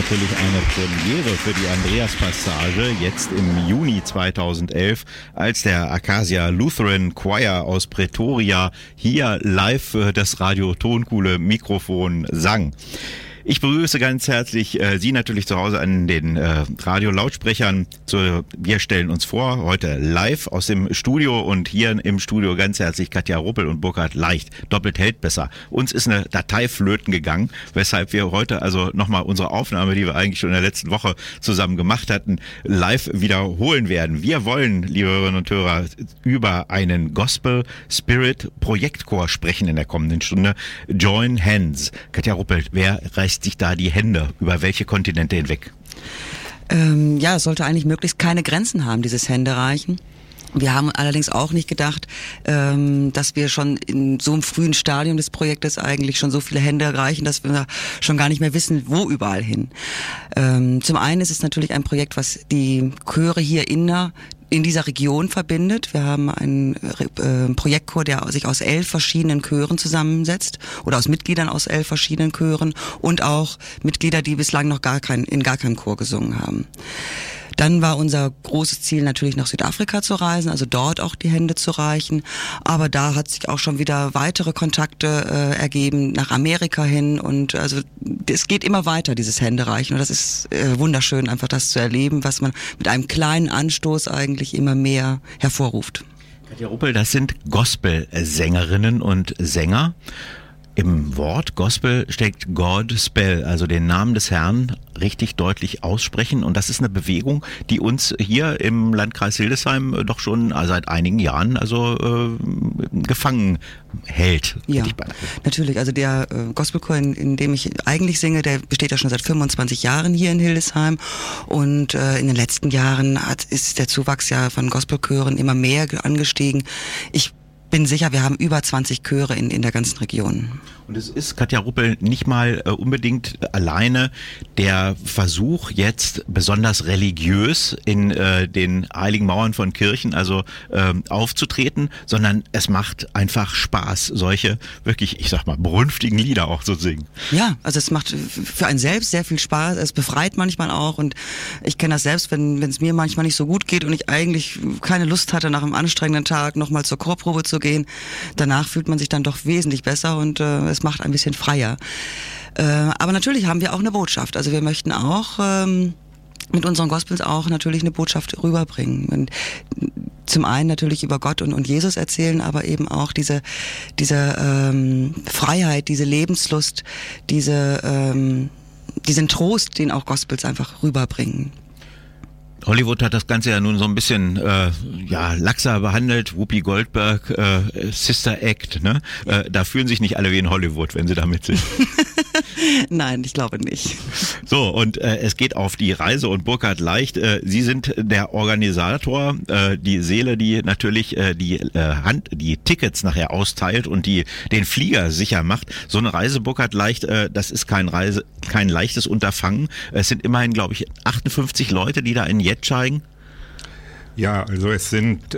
natürlich eine Premiere für die Andreas-Passage, jetzt im Juni 2011, als der Acacia Lutheran Choir aus Pretoria hier live für das Radio Tonkuhle Mikrofon sang. Ich begrüße ganz herzlich Sie natürlich zu Hause an den Radiolautsprechern. Wir stellen uns vor, heute live aus dem Studio und hier im Studio ganz herzlich Katja Ruppel und Burkhard Leicht. Doppelt hält besser. Uns ist eine Datei flöten gegangen, weshalb wir heute also nochmal unsere Aufnahme, die wir eigentlich schon in der letzten Woche zusammen gemacht hatten, live wiederholen werden. Wir wollen, liebe Hörerinnen und Hörer, über einen Gospel Spirit Projektchor sprechen in der kommenden Stunde. Join Hands. Katja Ruppel, wer reißt sich da die Hände? Über welche Kontinente hinweg? Es sollte eigentlich möglichst keine Grenzen haben, dieses Händereichen. Wir haben allerdings auch nicht gedacht, dass wir schon in so einem frühen Stadium des Projektes eigentlich schon so viele Hände reichen, dass wir schon gar nicht mehr wissen, wo überall hin. Zum einen ist es natürlich ein Projekt, was die Chöre hier in dieser Region verbindet. Wir haben einen Projektchor, der sich aus 11 verschiedenen Chören zusammensetzt oder aus Mitgliedern aus 11 verschiedenen Chören und auch Mitglieder, die bislang noch in gar keinem Chor gesungen haben. Dann war unser großes Ziel natürlich nach Südafrika zu reisen, also dort auch die Hände zu reichen. Aber da hat sich auch schon wieder weitere Kontakte ergeben nach Amerika hin und also es geht immer weiter, dieses Händereichen. Und das ist wunderschön, einfach das zu erleben, was man mit einem kleinen Anstoß eigentlich immer mehr hervorruft. Katja Ruppel, das sind Gospel-Sängerinnen und Sänger. Im Wort Gospel steckt God Spell, also den Namen des Herrn richtig deutlich aussprechen. Und das ist eine Bewegung, die uns hier im Landkreis Hildesheim doch schon seit einigen Jahren gefangen hält. Ja, natürlich. Also der Gospelchor, in dem ich eigentlich singe, der besteht ja schon seit 25 Jahren hier in Hildesheim. Und in den letzten Jahren ist der Zuwachs ja von Gospelchören immer mehr angestiegen. Ich bin sicher, wir haben über 20 Chöre in der ganzen Region. Und es ist, Katja Ruppel, nicht mal unbedingt alleine der Versuch, jetzt besonders religiös in den heiligen Mauern von Kirchen aufzutreten, sondern es macht einfach Spaß, solche wirklich, ich sag mal, brünftigen Lieder auch zu singen. Ja, also es macht für einen selbst sehr viel Spaß, es befreit manchmal auch und ich kenne das selbst, wenn es mir manchmal nicht so gut geht und ich eigentlich keine Lust hatte, nach einem anstrengenden Tag nochmal zur Chorprobe zu gehen, danach fühlt man sich dann doch wesentlich besser und es macht ein bisschen freier. Aber natürlich haben wir auch eine Botschaft. Also wir möchten auch mit unseren Gospels auch natürlich eine Botschaft rüberbringen. Und zum einen natürlich über Gott und Jesus erzählen, aber eben auch diese Freiheit, diese Lebenslust, diesen Trost, den auch Gospels einfach rüberbringen. Hollywood hat das Ganze ja nun so ein bisschen laxer behandelt. Whoopi Goldberg, Sister Act, ne? Da fühlen sich nicht alle wie in Hollywood, wenn sie damit sind. Nein, ich glaube nicht. So, und es geht auf die Reise und Burkhard Leicht, Sie sind der Organisator, die Seele, die natürlich die Tickets nachher austeilt und die den Flieger sicher macht. So eine Reise, Burkhard Leicht, das ist kein leichtes Unterfangen. Es sind immerhin, glaube ich, 58 Leute, die da in Jetscheigen. Ja, also es sind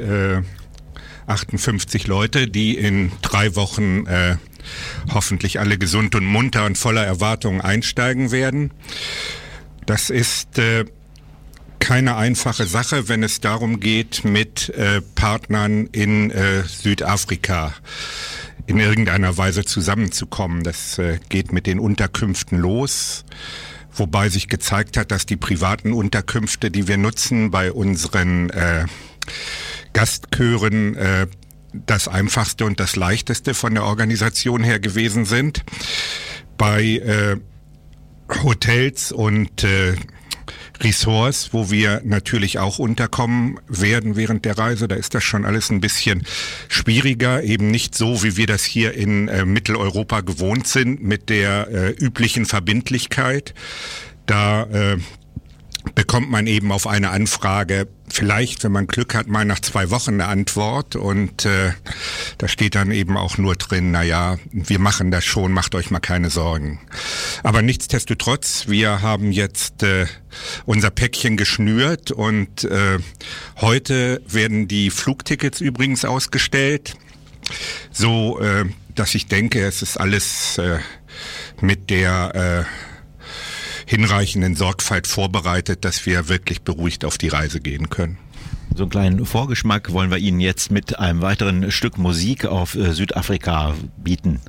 58 Leute, die in 3 Wochen hoffentlich alle gesund und munter und voller Erwartungen einsteigen werden. Das ist keine einfache Sache, wenn es darum geht, mit Partnern in Südafrika in irgendeiner Weise zusammenzukommen. Das geht mit den Unterkünften los, wobei sich gezeigt hat, dass die privaten Unterkünfte, die wir nutzen bei unseren Gastchören, das Einfachste und das Leichteste von der Organisation her gewesen sind. Bei Hotels und Ressorts, wo wir natürlich auch unterkommen werden während der Reise, da ist das schon alles ein bisschen schwieriger, eben nicht so, wie wir das hier in Mitteleuropa gewohnt sind, mit der üblichen Verbindlichkeit. Da bekommt man eben auf eine Anfrage vielleicht, wenn man Glück hat, mal nach 2 Wochen eine Antwort und da steht dann eben auch nur drin, naja, wir machen das schon, macht euch mal keine Sorgen. Aber nichtsdestotrotz, wir haben jetzt unser Päckchen geschnürt und heute werden die Flugtickets übrigens ausgestellt, so dass ich denke, es ist alles mit der hinreichenden Sorgfalt vorbereitet, dass wir wirklich beruhigt auf die Reise gehen können. So einen kleinen Vorgeschmack wollen wir Ihnen jetzt mit einem weiteren Stück Musik auf Südafrika bieten.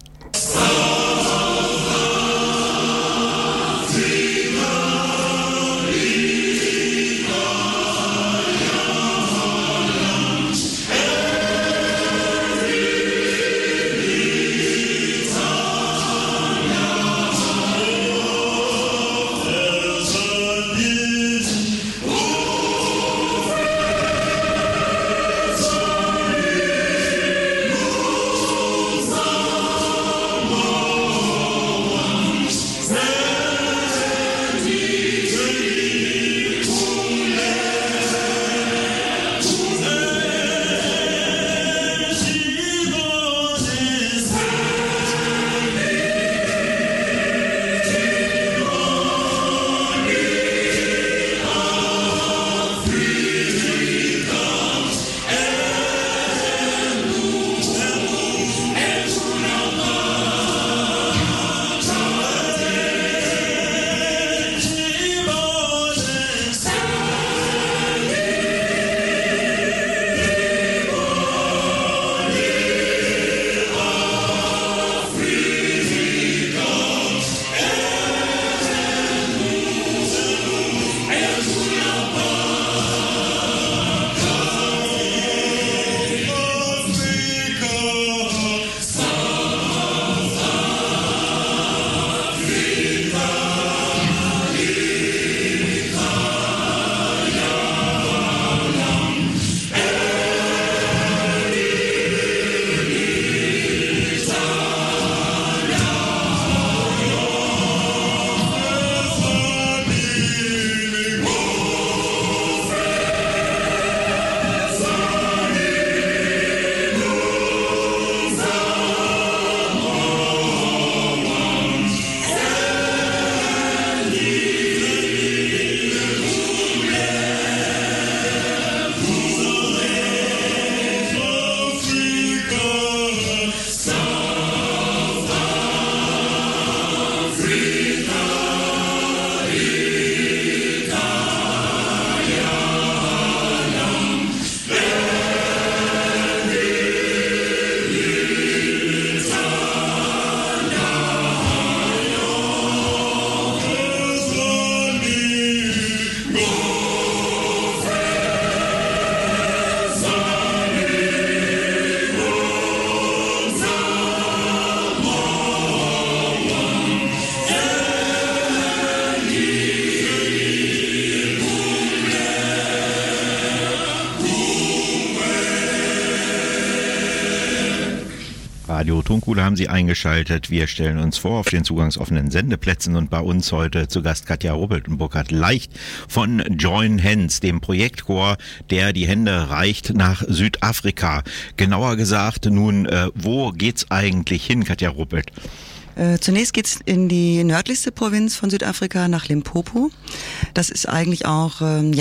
Radio Tonkuhle haben Sie eingeschaltet. Wir stellen uns vor auf den zugangsoffenen Sendeplätzen und bei uns heute zu Gast Katja Ruppelt und Burkhard Leicht von Join Hands, dem Projektchor, der die Hände reicht nach Südafrika. Genauer gesagt, nun, wo geht's eigentlich hin, Katja Ruppelt? Zunächst geht's in die nördlichste Provinz von Südafrika, nach Limpopo. Das ist eigentlich auch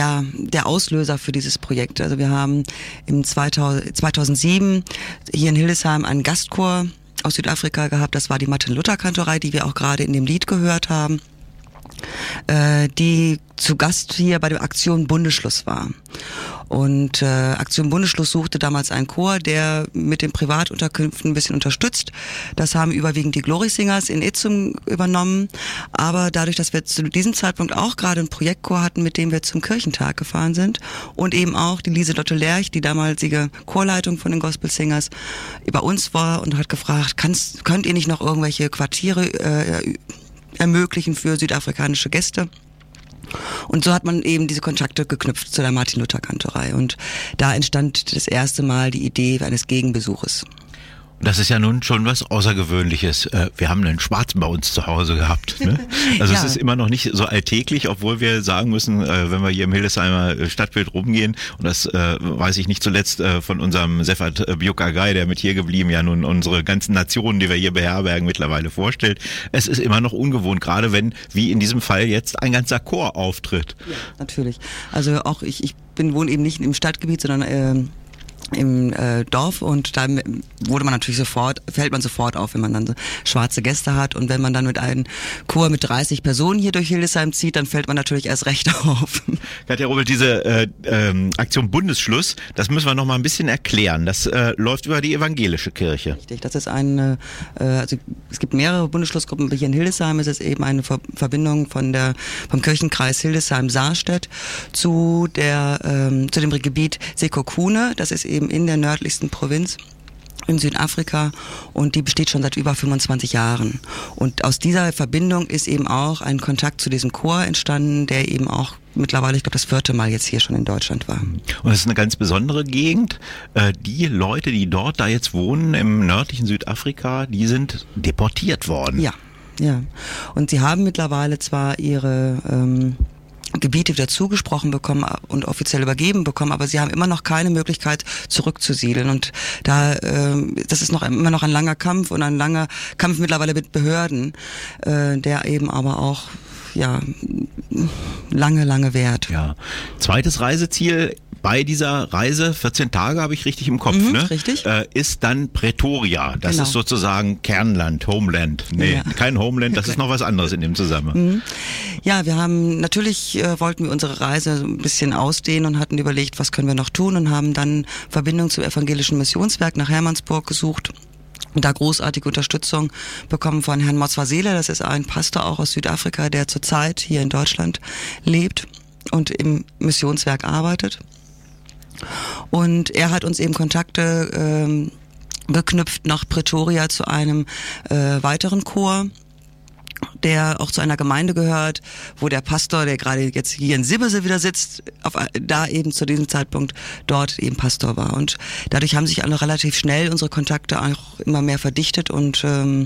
der Auslöser für dieses Projekt. Also wir haben im 2007 hier in Hildesheim einen Gastchor aus Südafrika gehabt. Das war die Martin-Luther-Kantorei, die wir auch gerade in dem Lied gehört haben, die zu Gast hier bei der Aktion Bundesschluss war. Und Aktion Bundesschluss suchte damals einen Chor, der mit den Privatunterkünften ein bisschen unterstützt. Das haben überwiegend die Glory Singers in Itzum übernommen. Aber dadurch, dass wir zu diesem Zeitpunkt auch gerade einen Projektchor hatten, mit dem wir zum Kirchentag gefahren sind und eben auch die Lieselotte Lerch, die damalige Chorleitung von den Gospel Singers, bei uns war und hat gefragt, könnt ihr nicht noch irgendwelche Quartiere ermöglichen für südafrikanische Gäste? Und so hat man eben diese Kontakte geknüpft zu der Martin-Luther-Kantorei. Und da entstand das erste Mal die Idee eines Gegenbesuches. Das ist ja nun schon was Außergewöhnliches. Wir haben einen Schwarzen bei uns zu Hause gehabt. Ne? Also ja. Es ist immer noch nicht so alltäglich, obwohl wir sagen müssen, wenn wir hier im Hildesheimer Stadtbild rumgehen, und das weiß ich nicht zuletzt von unserem Sefert Biokagai, der mit hier geblieben ja nun unsere ganzen Nationen, die wir hier beherbergen, mittlerweile vorstellt. Es ist immer noch ungewohnt, gerade wenn, wie in diesem Fall jetzt, ein ganzer Chor auftritt. Ja, natürlich. Also auch ich wohne eben nicht im Stadtgebiet, sondern im Dorf, und da fällt man sofort auf, wenn man dann so schwarze Gäste hat, und wenn man dann mit einem Chor mit 30 Personen hier durch Hildesheim zieht, dann fällt man natürlich erst recht auf. Katja Rubbelt, diese Aktion Bundesschluss, das müssen wir noch mal ein bisschen erklären. Das läuft über die evangelische Kirche. Richtig, das ist also es gibt mehrere Bundesschlussgruppen. Hier in Hildesheim ist es eben eine Verbindung vom Kirchenkreis Hildesheim-Saarstedt zu dem Gebiet Sekokune. Das ist eben in der nördlichsten Provinz in Südafrika, und die besteht schon seit über 25 Jahren. Und aus dieser Verbindung ist eben auch ein Kontakt zu diesem Chor entstanden, der eben auch mittlerweile, ich glaube, das 4. Mal jetzt hier schon in Deutschland war. Und es ist eine ganz besondere Gegend. Die Leute, die da jetzt wohnen, im nördlichen Südafrika, die sind deportiert worden. Ja. Und sie haben mittlerweile zwar ihre Gebiete wieder zugesprochen bekommen und offiziell übergeben bekommen, aber sie haben immer noch keine Möglichkeit zurückzusiedeln, und das ist immer noch ein langer Kampf, und ein langer Kampf mittlerweile mit Behörden, der eben aber auch lange währt. Ja. Zweites Reiseziel bei dieser Reise, 14 Tage habe ich richtig im Kopf, ne? Richtig. Ist dann Pretoria. Das ist sozusagen Kernland, Homeland. Nee, kein Homeland, das ist noch was anderes in dem Zusammenhang. Ja, wir haben natürlich, wollten wir unsere Reise ein bisschen ausdehnen und hatten überlegt, was können wir noch tun, und haben dann Verbindung zum Evangelischen Missionswerk nach Hermannsburg gesucht. Und da großartige Unterstützung bekommen von Herrn Motswasele. Das ist ein Pastor auch aus Südafrika, der zurzeit hier in Deutschland lebt und im Missionswerk arbeitet. Und er hat uns eben Kontakte geknüpft nach Pretoria zu einem weiteren Chor, der auch zu einer Gemeinde gehört, wo der Pastor, der gerade jetzt hier in Sibbese wieder sitzt, da eben zu diesem Zeitpunkt dort eben Pastor war. Und dadurch haben sich alle relativ schnell unsere Kontakte auch immer mehr verdichtet, und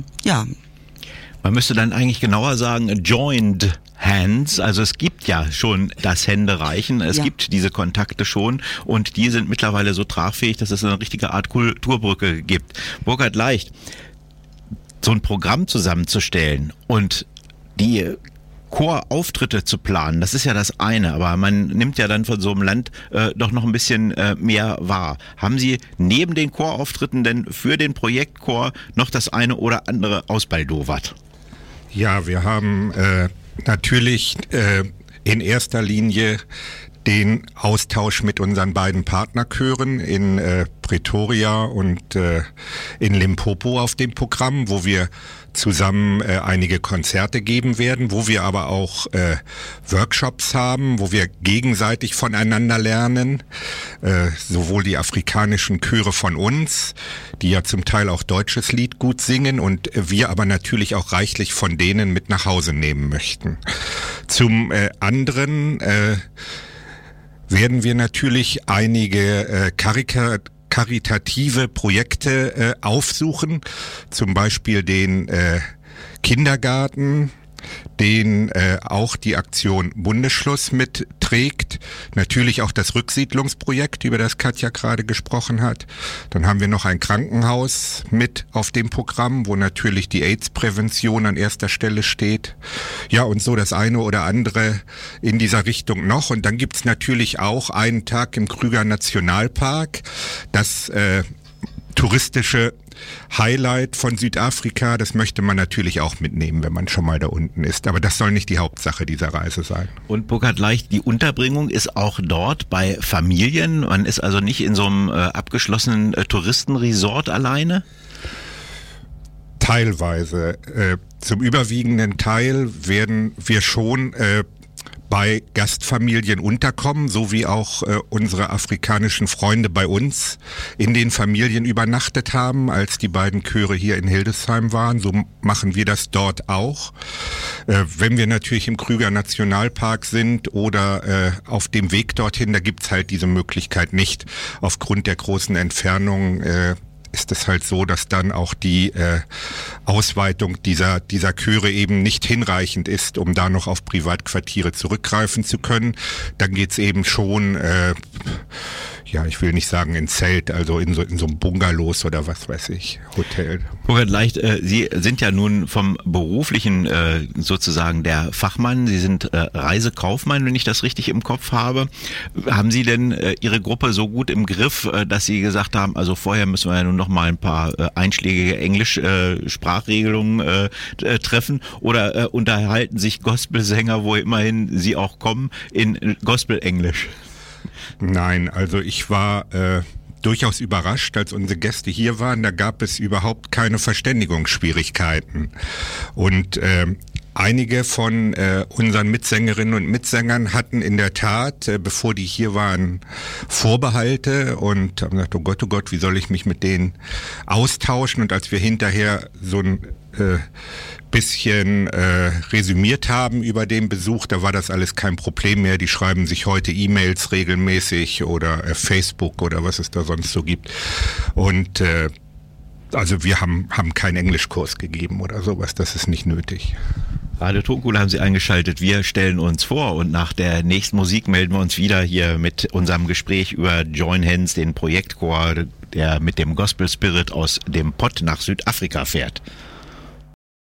Man müsste dann eigentlich genauer sagen, joined hands. Also es gibt ja schon das Händereichen, es gibt diese Kontakte schon, und die sind mittlerweile so tragfähig, dass es eine richtige Art Kulturbrücke gibt. Burkhard Leicht, so ein Programm zusammenzustellen und die Chorauftritte zu planen, das ist ja das eine, aber man nimmt ja dann von so einem Land doch noch ein bisschen mehr wahr. Haben Sie neben den Chorauftritten denn für den Projektchor noch das eine oder andere ausbaldowert? Ja, wir haben natürlich in erster Linie den Austausch mit unseren beiden Partnerchören in Pretoria und in Limpopo auf dem Programm, wo wir zusammen einige Konzerte geben werden, wo wir aber auch Workshops haben, wo wir gegenseitig voneinander lernen, sowohl die afrikanischen Chöre von uns, die ja zum Teil auch deutsches Lied gut singen, und wir aber natürlich auch reichlich von denen mit nach Hause nehmen möchten. Zum anderen werden wir natürlich einige karitative Projekte aufsuchen, zum Beispiel den Kindergarten, den auch die Aktion Bundesschluss mitträgt. Natürlich auch das Rücksiedlungsprojekt, über das Katja gerade gesprochen hat. Dann haben wir noch ein Krankenhaus mit auf dem Programm, wo natürlich die AIDS-Prävention an erster Stelle steht. Ja, und so das eine oder andere in dieser Richtung noch. Und dann gibt's natürlich auch einen Tag im Kruger Nationalpark, das touristische Highlight von Südafrika, das möchte man natürlich auch mitnehmen, wenn man schon mal da unten ist. Aber das soll nicht die Hauptsache dieser Reise sein. Und Burkhard Leicht, die Unterbringung ist auch dort bei Familien? Man ist also nicht in so einem abgeschlossenen Touristenresort alleine? Teilweise. Zum überwiegenden Teil werden wir schon bei Gastfamilien unterkommen, so wie auch unsere afrikanischen Freunde bei uns in den Familien übernachtet haben, als die beiden Chöre hier in Hildesheim waren. So machen wir das dort auch. Wenn wir natürlich im Kruger Nationalpark sind oder auf dem Weg dorthin, da gibt's halt diese Möglichkeit nicht. Aufgrund der großen Entfernung ist es halt so, dass dann auch die Ausweitung dieser Chöre eben nicht hinreichend ist, um da noch auf Privatquartiere zurückgreifen zu können. Dann geht's eben schon ja, ich will nicht sagen in Zelt, also in so einem Bungalows oder was weiß ich, Hotel. Burkhard Leicht, Sie sind ja nun vom beruflichen sozusagen der Fachmann. Sie sind Reisekaufmann, wenn ich das richtig im Kopf habe. Haben Sie denn Ihre Gruppe so gut im Griff, dass Sie gesagt haben, also vorher müssen wir ja nun noch mal ein paar einschlägige Englisch-Sprachregelungen treffen, oder unterhalten sich Gospelsänger, wo immerhin sie auch kommen, in Gospel-Englisch? Nein, also ich war durchaus überrascht, als unsere Gäste hier waren. Da gab es überhaupt keine Verständigungsschwierigkeiten. Und einige von unseren Mitsängerinnen und Mitsängern hatten in der Tat, bevor die hier waren, Vorbehalte und haben gesagt, oh Gott, wie soll ich mich mit denen austauschen? Und als wir hinterher so ein bisschen resümiert haben über den Besuch, da war das alles kein Problem mehr. Die schreiben sich heute E-Mails regelmäßig oder Facebook oder was es da sonst so gibt. Und also wir haben keinen Englischkurs gegeben oder sowas, das ist nicht nötig. Radio Tonkuhle haben Sie eingeschaltet. Wir stellen uns vor und nach der nächsten Musik melden wir uns wieder hier mit unserem Gespräch über Join Hands, den Projektchor, der mit dem Gospel Spirit aus dem Pott nach Südafrika fährt.